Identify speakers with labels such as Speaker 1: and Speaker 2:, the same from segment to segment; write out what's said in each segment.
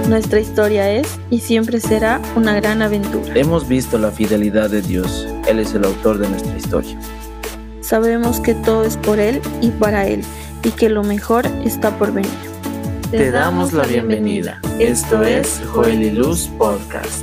Speaker 1: Nuestra historia es y siempre será una gran aventura.
Speaker 2: Hemos visto la fidelidad de Dios. Él es el autor de nuestra historia.
Speaker 1: Sabemos que todo es por Él y para Él, y que lo mejor está por venir.
Speaker 2: Te damos la bienvenida. Esto es Joel y Luz Podcast.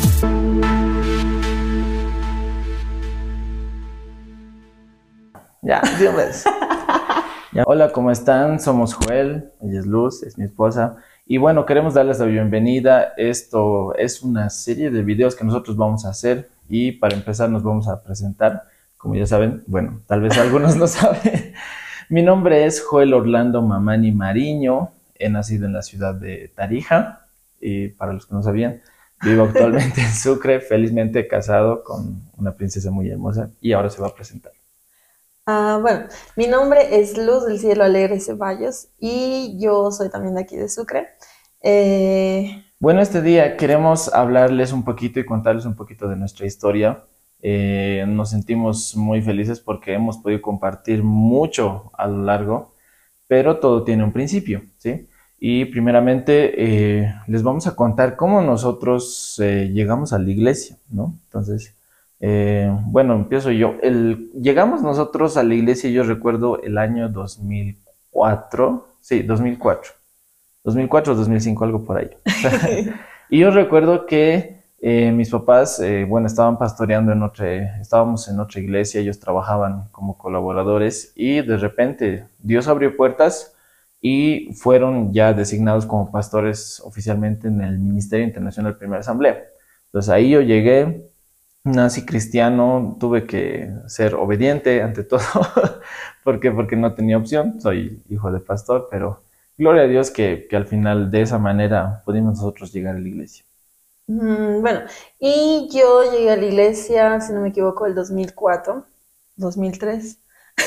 Speaker 2: Ya, de una vez. Hola, ¿cómo están? Somos Joel, ella es Luz, es mi esposa. Y bueno, queremos darles la bienvenida. Esto es una serie de videos que nosotros vamos a hacer. Y para empezar nos vamos a presentar. Como ya saben, bueno, tal vez algunos no saben. Mi nombre es Joel Orlando Mamani Mariño. He nacido en la ciudad de Tarija. Y para los que no sabían, vivo actualmente en Sucre, felizmente casado con una princesa muy hermosa. Y ahora se va a presentar.
Speaker 3: Bueno, mi nombre es Luz del Cielo Alegre Ceballos y yo soy también de aquí de Sucre.
Speaker 2: Bueno, este día queremos hablarles un poquito y contarles un poquito de nuestra historia. Nos sentimos muy felices porque hemos podido compartir mucho a lo largo, pero todo tiene un principio, ¿sí? Y primeramente les vamos a contar cómo nosotros llegamos a la iglesia, ¿no? Entonces, bueno, empiezo yo. Llegamos nosotros a la iglesia, yo recuerdo el año 2004, sí, 2004, 2004 o 2005, algo por ahí. Y yo recuerdo que mis papás, bueno, estaban pastoreando estábamos en otra iglesia, ellos trabajaban como colaboradores y de repente Dios abrió puertas y fueron ya designados como pastores oficialmente en el Ministerio Internacional Primera Asamblea. Entonces ahí yo llegué. Nací cristiano, tuve que ser obediente ante todo. ¿Por qué? Porque no tenía opción, soy hijo de pastor, pero gloria a Dios que al final de esa manera pudimos nosotros llegar a la iglesia.
Speaker 3: Bueno, y yo llegué a la iglesia, si no me equivoco, el 2004, 2003.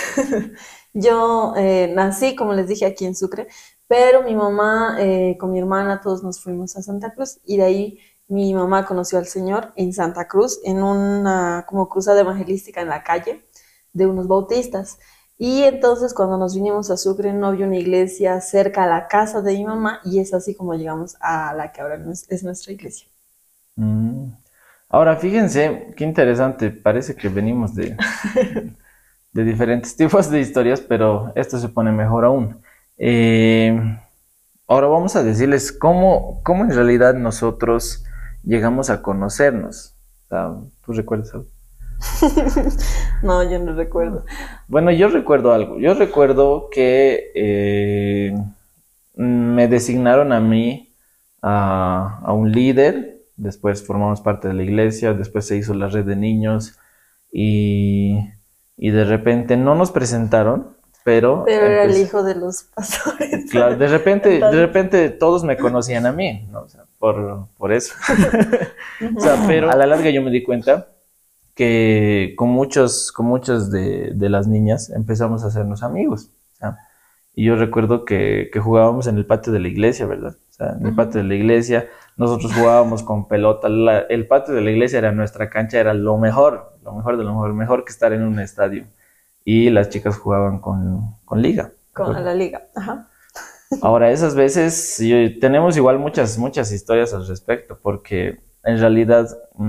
Speaker 3: Yo nací, como les dije, aquí en Sucre, pero mi mamá con mi hermana todos nos fuimos a Santa Cruz y de ahí mi mamá conoció al Señor en Santa Cruz, en una como cruzada evangelística en la calle de unos bautistas. Y entonces cuando nos vinimos a Sucre no había una iglesia cerca a la casa de mi mamá y es así como llegamos a la que ahora es nuestra iglesia.
Speaker 2: Ahora fíjense, qué interesante, parece que venimos de diferentes tipos de historias, pero esto se pone mejor aún. Ahora vamos a decirles cómo en realidad nosotros llegamos a conocernos. O sea, ¿tú recuerdas algo?
Speaker 3: No, yo no recuerdo.
Speaker 2: Bueno, yo recuerdo algo. Yo recuerdo que me designaron a mí a un líder. Después formamos parte de la iglesia. Después se hizo la red de niños. Y de repente no nos presentaron, pero
Speaker 3: era el hijo de los pastores.
Speaker 2: Claro, de repente todos me conocían a mí, ¿no? O sea, por eso. O sea, pero a la larga yo me di cuenta que con muchas de las niñas empezamos a hacernos amigos. O sea, y yo recuerdo que jugábamos en el patio de la iglesia, ¿verdad? O sea, en el patio de la iglesia nosotros jugábamos con pelota. El patio de la iglesia era nuestra cancha, era lo mejor de lo mejor, mejor que estar en un estadio. Y las chicas jugaban con liga.
Speaker 3: Con la liga, ajá.
Speaker 2: Ahora, esas veces tenemos igual muchas historias al respecto, porque en realidad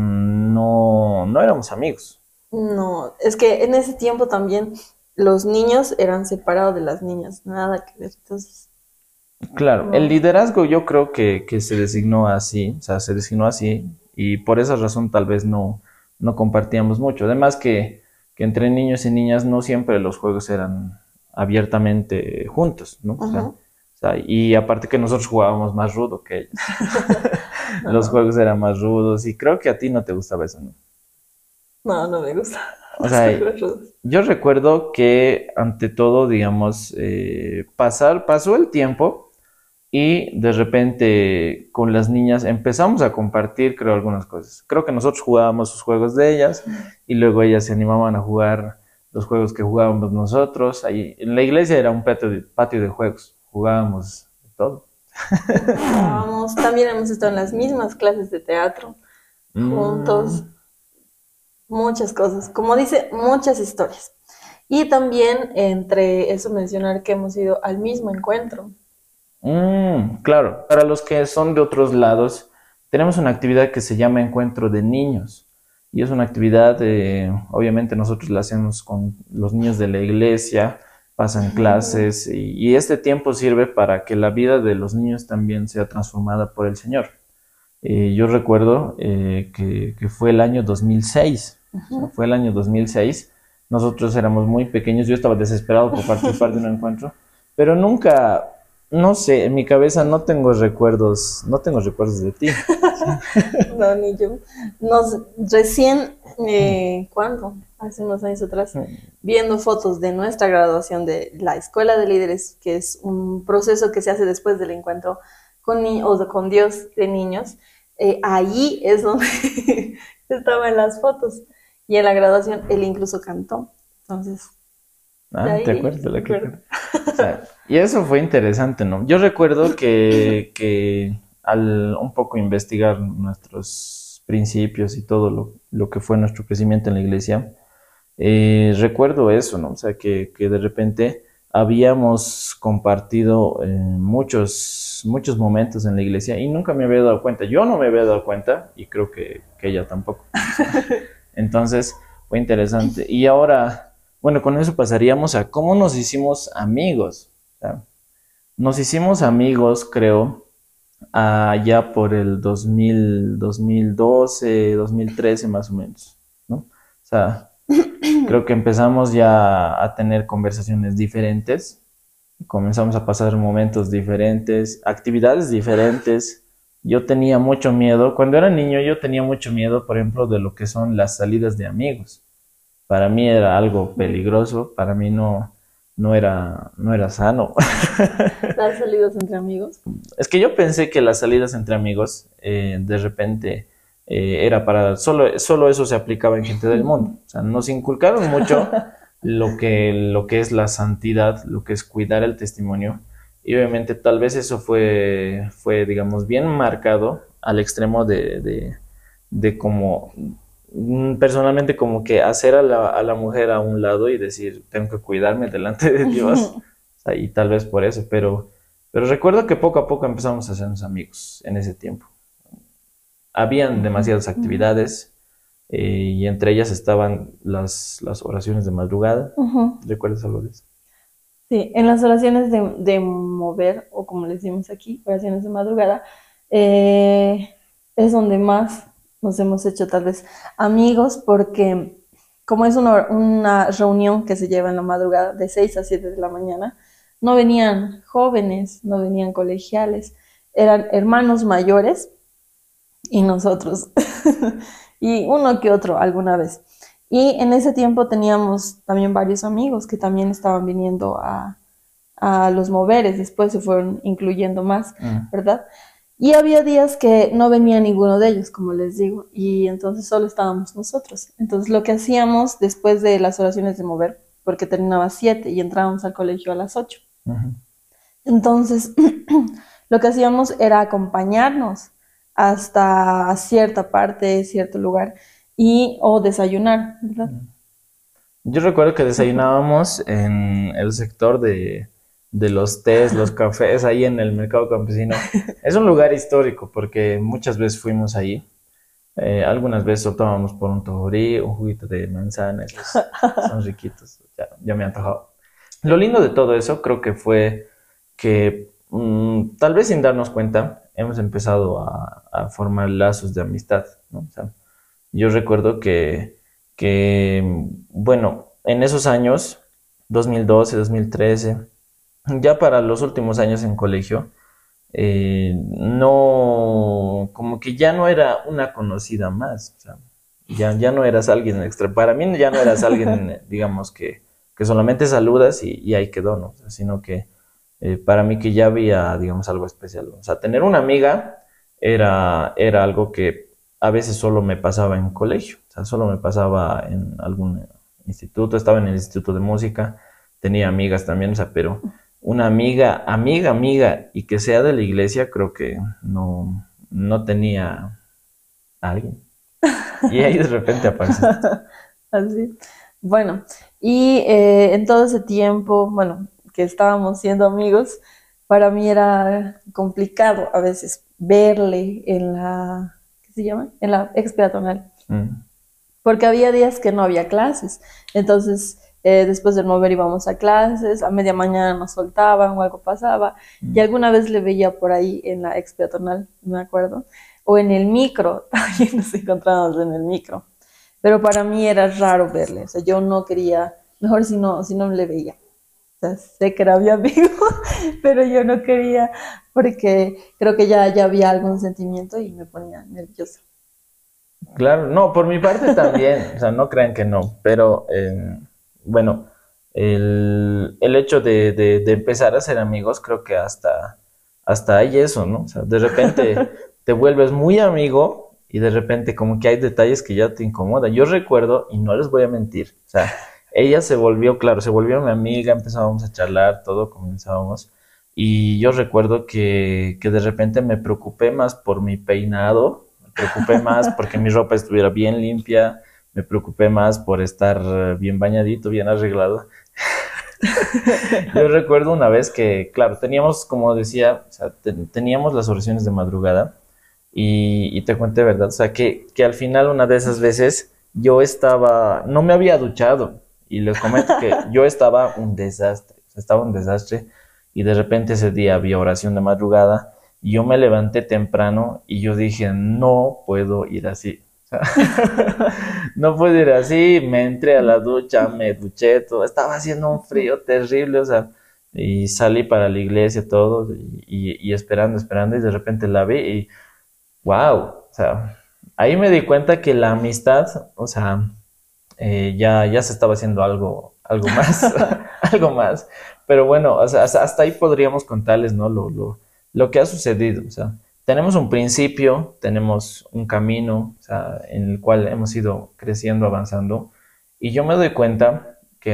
Speaker 2: no éramos amigos.
Speaker 3: No, es que en ese tiempo también los niños eran separados de las niñas, nada que ver, entonces...
Speaker 2: Claro,
Speaker 3: No.
Speaker 2: el liderazgo yo creo que se designó así, o sea, se designó así, y por esa razón tal vez no compartíamos mucho. Además que entre niños y niñas no siempre los juegos eran abiertamente juntos, ¿no? O sea, y aparte que nosotros jugábamos más rudo que ellos. Los juegos eran más rudos y creo que a ti no te gustaba eso, ¿no?
Speaker 3: No me gusta.
Speaker 2: O sea, yo recuerdo que ante todo, digamos, pasó el tiempo y de repente con las niñas empezamos a compartir, creo, algunas cosas. Creo que nosotros jugábamos sus juegos de ellas y luego ellas se animaban a jugar los juegos que jugábamos nosotros. Ahí en la iglesia era un patio de juegos, jugábamos todo.
Speaker 3: También hemos estado en las mismas clases de teatro, juntos, muchas cosas, como dice, muchas historias. Y también entre eso mencionar que hemos ido al mismo encuentro.
Speaker 2: Claro, para los que son de otros lados, tenemos una actividad que se llama Encuentro de Niños. Y es una actividad, obviamente nosotros la hacemos con los niños de la iglesia, pasan clases y este tiempo sirve para que la vida de los niños también sea transformada por el Señor. Yo recuerdo que fue el año 2006, o sea, fue el año 2006, nosotros éramos muy pequeños, yo estaba desesperado por participar de un encuentro, pero nunca, no sé, en mi cabeza no tengo recuerdos de ti.
Speaker 3: No, ni yo. Recién, ¿cuándo? Hace unos años atrás, viendo fotos de nuestra graduación de la Escuela de Líderes, que es un proceso que se hace después del encuentro con Dios de niños, ahí es donde estaba en las fotos. Y en la graduación él incluso cantó. Entonces,
Speaker 2: ¿Te acuerdas de la que o sea, y eso fue interesante, ¿no? Yo recuerdo que al un poco investigar nuestros principios y todo lo que fue nuestro crecimiento en la iglesia, recuerdo eso, ¿no? O sea, que de repente habíamos compartido muchos momentos en la iglesia y nunca me había dado cuenta. Yo no me había dado cuenta y creo que ella tampoco. Entonces, fue interesante. Y ahora, bueno, con eso pasaríamos a cómo nos hicimos amigos. O sea, nos hicimos amigos, creo, allá por el 2012, 2013 más o menos, ¿no? O sea, creo que empezamos ya a tener conversaciones diferentes, comenzamos a pasar momentos diferentes, actividades diferentes. Yo tenía mucho miedo, cuando era niño yo tenía mucho miedo, por ejemplo, de lo que son las salidas de amigos. Para mí era algo peligroso, para mí no era sano.
Speaker 3: ¿las salidas entre amigos?
Speaker 2: Es que yo pensé que las salidas entre amigos, de repente, era solo eso se aplicaba en gente del mundo. O sea, nos inculcaron mucho lo que es la santidad, lo que es cuidar el testimonio. Y obviamente tal vez eso fue, digamos, bien marcado al extremo de como, personalmente como que hacer a la mujer a un lado y decir, tengo que cuidarme delante de Dios. O sea, y tal vez por eso, pero recuerdo que poco a poco empezamos a hacernos amigos en ese tiempo. Habían demasiadas actividades y entre ellas estaban las oraciones de madrugada. ¿Recuerdas algo de eso?
Speaker 3: Sí, en las oraciones de mover, o como le decimos aquí, oraciones de madrugada, es donde más nos hemos hecho tal vez amigos, porque como es una reunión que se lleva en la madrugada de 6 a 7 de la mañana, no venían jóvenes, no venían colegiales, eran hermanos mayores y nosotros, y uno que otro alguna vez. Y en ese tiempo teníamos también varios amigos que también estaban viniendo a los moveres, después se fueron incluyendo más, ¿verdad? Y había días que no venía ninguno de ellos, como les digo, y entonces solo estábamos nosotros. Entonces lo que hacíamos después de las oraciones de mover, porque terminaba a 7 y entrábamos al colegio a las 8. Entonces lo que hacíamos era acompañarnos hasta cierta parte, cierto lugar, o desayunar, ¿verdad?
Speaker 2: Yo recuerdo que desayunábamos en el sector de los tés, los cafés, ahí en el mercado campesino. Es un lugar histórico porque muchas veces fuimos ahí. Algunas veces optábamos por un tojorí, un juguito de manzana, esos son riquitos, ya me he antojado. Lo lindo de todo eso creo que fue que tal vez sin darnos cuenta hemos empezado a formar lazos de amistad, ¿no? O sea, yo recuerdo bueno, en esos años, 2012, 2013, ya para los últimos años en colegio, no, como que ya no era una conocida más, o sea, ya no eras alguien extra, para mí ya no eras alguien, digamos, que solamente saludas y ahí quedó, ¿no? O sea, sino que para mí que ya había, digamos, algo especial, ¿no? O sea, tener una amiga era algo que a veces solo me pasaba en colegio, o sea, solo me pasaba en algún instituto, estaba en el instituto de música, tenía amigas también, o sea, pero una amiga, y que sea de la iglesia, creo que no tenía a alguien. Y ahí de repente aparece.
Speaker 3: Así. Bueno, y en todo ese tiempo, bueno, que estábamos siendo amigos, para mí era complicado a veces verle en la, ¿qué se llama? En la ex peatonal,
Speaker 2: Mm.
Speaker 3: porque había días que no había clases. Entonces, después del mover íbamos a clases, a media mañana nos soltaban o algo pasaba. Y
Speaker 2: Mm.
Speaker 3: alguna vez le veía por ahí en la ex peatonal, me acuerdo, o en el micro, también nos encontrábamos en el micro. Pero para mí era raro verle, o sea, yo no quería, mejor si no le veía. O sea, sé que era mi amigo, pero yo no quería porque creo que ya había algún sentimiento y me ponía nerviosa.
Speaker 2: Claro, no, por mi parte también, o sea, no crean que no, pero bueno, el hecho de empezar a ser amigos, creo que hasta hay eso, ¿no? O sea, de repente te vuelves muy amigo y de repente como que hay detalles que ya te incomodan. Yo recuerdo, y no les voy a mentir, o sea, ella se volvió, claro, se volvió mi amiga, empezábamos a charlar, todo comenzábamos, y yo recuerdo que de repente me preocupé más por mi peinado, me preocupé más porque mi ropa estuviera bien limpia, me preocupé más por estar bien bañadito, bien arreglado. Yo recuerdo una vez que, claro, teníamos, como decía, o sea, teníamos las oraciones de madrugada y te cuento de verdad, o sea, que al final una de esas veces yo estaba, no me había duchado y les comento que yo estaba un desastre, o sea, estaba un desastre y de repente ese día había oración de madrugada y yo me levanté temprano y yo dije, no puedo ir así. O sea, no puedo ir así, me entré a la ducha, me duché, todo, estaba haciendo un frío terrible, o sea, y salí para la iglesia, todo, y esperando, esperando, y de repente la vi y, wow, o sea, ahí me di cuenta que la amistad, o sea, ya se estaba haciendo algo más, algo más. Pero bueno, o sea, hasta ahí podríamos contarles, ¿no? Lo que ha sucedido. O sea, tenemos un principio, tenemos un camino, o sea, en el cual hemos ido creciendo, avanzando. Y yo me doy cuenta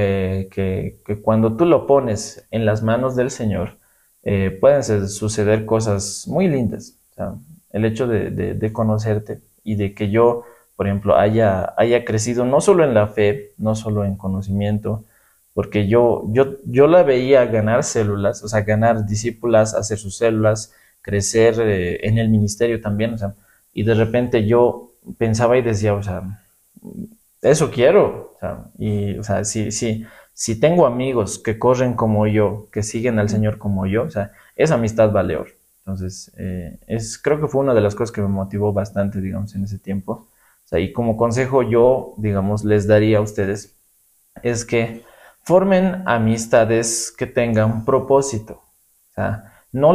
Speaker 2: que cuando tú lo pones en las manos del Señor, pueden suceder cosas muy lindas. O sea, el hecho de conocerte y de que yo por ejemplo, haya crecido no solo en la fe, no solo en conocimiento, porque yo la veía ganar células, o sea, ganar discípulas, hacer sus células, crecer en el ministerio también, o sea, y de repente yo pensaba y decía, o sea, eso quiero, o sea, y, o sea, si tengo amigos que corren como yo, que siguen al Señor como yo, o sea, esa amistad vale oro. Entonces, creo que fue una de las cosas que me motivó bastante, digamos, en ese tiempo. O sea, y como consejo yo, digamos, les daría a ustedes es que formen amistades que tengan un propósito. O sea,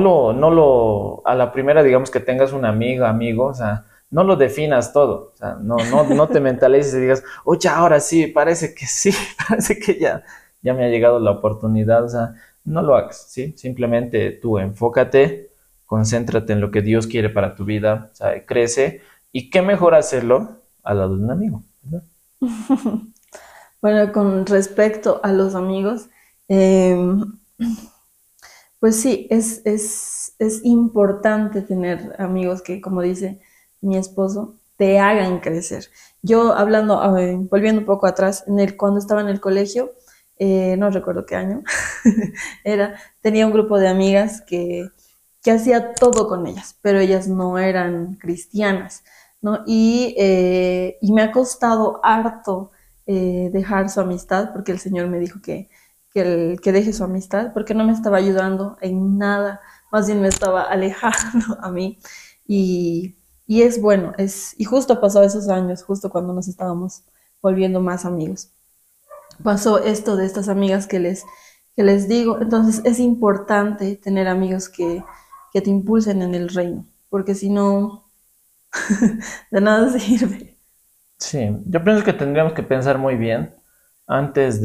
Speaker 2: a la primera, digamos, que tengas un amigo, amigo, o sea, no lo definas todo. O sea, no te mentalices y digas, oye, ahora sí, parece que ya me ha llegado la oportunidad. O sea, no lo hagas, ¿sí? Simplemente tú enfócate, concéntrate en lo que Dios quiere para tu vida, o sea, crece. Y qué mejor hacerlo al lado de un amigo, ¿verdad?
Speaker 3: Bueno, con respecto a los amigos, eh, pues sí, es importante tener amigos que, como dice mi esposo, te hagan crecer. Yo hablando, volviendo un poco atrás, cuando estaba en el colegio, no recuerdo qué año era, tenía un grupo de amigas que hacía todo con ellas, pero ellas no eran cristianas, ¿no? Y me ha costado harto dejar su amistad, porque el Señor me dijo que deje su amistad, porque no me estaba ayudando en nada, más bien me estaba alejando a mí. Y, y es bueno, y justo pasó esos años, justo cuando nos estábamos volviendo más amigos. Pasó esto de estas amigas que les digo, entonces es importante tener amigos que te impulsen en el reino, porque si no, de nada sirve.
Speaker 2: Sí, yo pienso que tendríamos que pensar muy bien antes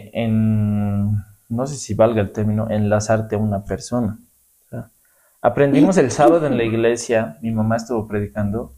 Speaker 2: no sé si valga el término, enlazarte a una persona. O sea, aprendimos el sábado en la iglesia, mi mamá estuvo predicando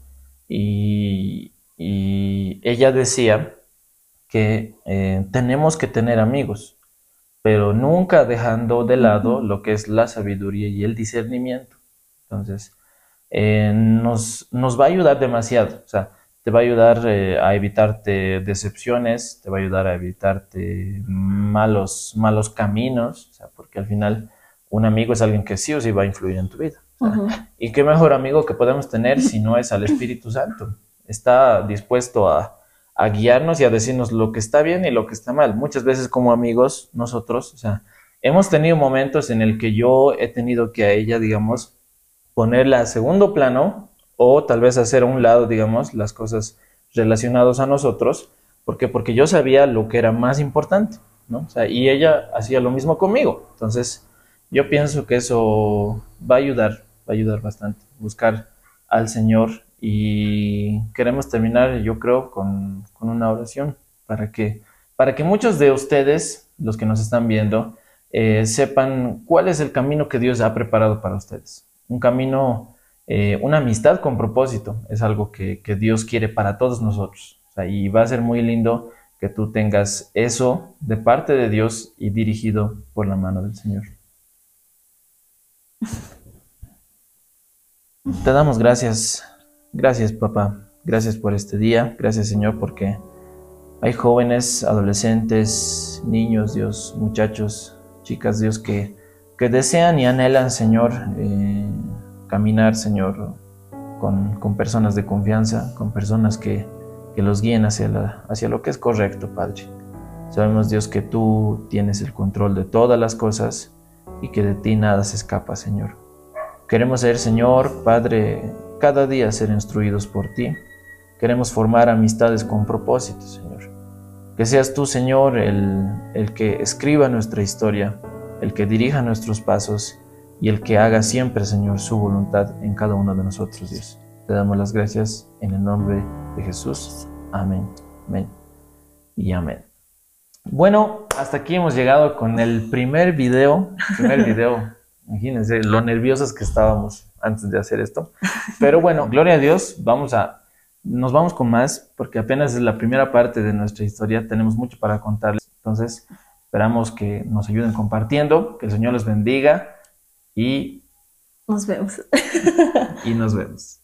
Speaker 2: y ella decía que tenemos que tener amigos, pero nunca dejando de lado
Speaker 3: Ujú.
Speaker 2: lo que es la sabiduría y el discernimiento. Entonces, nos va a ayudar demasiado, o sea, te va a ayudar a evitarte decepciones, te va a ayudar a evitarte malos caminos, o sea, porque al final un amigo es alguien que sí o sí va a influir en tu vida. Y qué mejor amigo que podemos tener si no es al Espíritu Santo. Está dispuesto a guiarnos y a decirnos lo que está bien y lo que está mal. Muchas veces como amigos, nosotros, o sea, hemos tenido momentos en el que yo he tenido que a ella, digamos, ponerla a segundo plano o tal vez hacer a un lado, digamos, las cosas relacionadas a nosotros. ¿Por qué? Porque yo sabía lo que era más importante, ¿no? O sea, y ella hacía lo mismo conmigo. Entonces, yo pienso que eso va a ayudar bastante, buscar al Señor. Y queremos terminar, yo creo, con una oración para que muchos de ustedes, los que nos están viendo, sepan cuál es el camino que Dios ha preparado para ustedes. Un camino, una amistad con propósito, es algo que Dios quiere para todos nosotros. O sea, y va a ser muy lindo que tú tengas eso de parte de Dios y dirigido por la mano del Señor. Te damos gracias. Gracias, papá. Gracias por este día. Gracias, Señor, porque hay jóvenes, adolescentes, niños, Dios, muchachos, chicas, Dios, que desean y anhelan, Señor, caminar, Señor, con personas de confianza, con personas que los guíen hacia lo que es correcto, Padre. Sabemos, Dios, que tú tienes el control de todas las cosas y que de ti nada se escapa, Señor. Queremos ser, Señor, Padre, cada día ser instruidos por ti. Queremos formar amistades con propósito, Señor. Que seas tú, Señor, el que escriba nuestra historia, el que dirija nuestros pasos y el que haga siempre, Señor, su voluntad en cada uno de nosotros, Dios. Te damos las gracias en el nombre de Jesús. Amén, amén y amén. Bueno, hasta aquí hemos llegado con el primer video. Imagínense lo nerviosos que estábamos antes de hacer esto. Pero bueno, gloria a Dios, nos vamos con más, porque apenas es la primera parte de nuestra historia, tenemos mucho para contarles. Entonces, esperamos que nos ayuden compartiendo, que el Señor los bendiga y
Speaker 3: nos vemos.
Speaker 2: Y nos vemos.